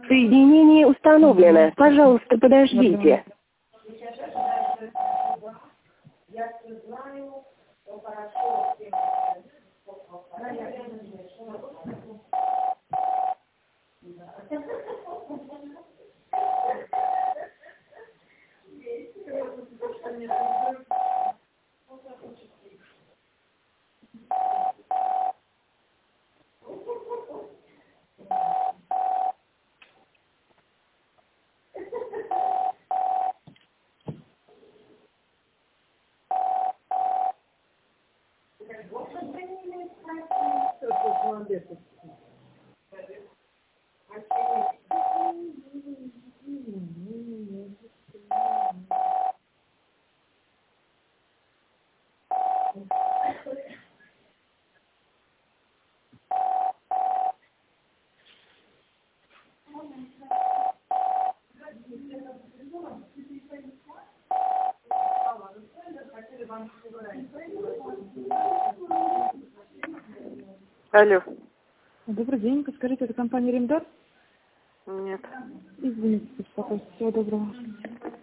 Соединение установлено. Пожалуйста, подождите. Алло. Добрый день, подскажите, это компания Римдар? Нет. Извините, беспокойство. Всего доброго.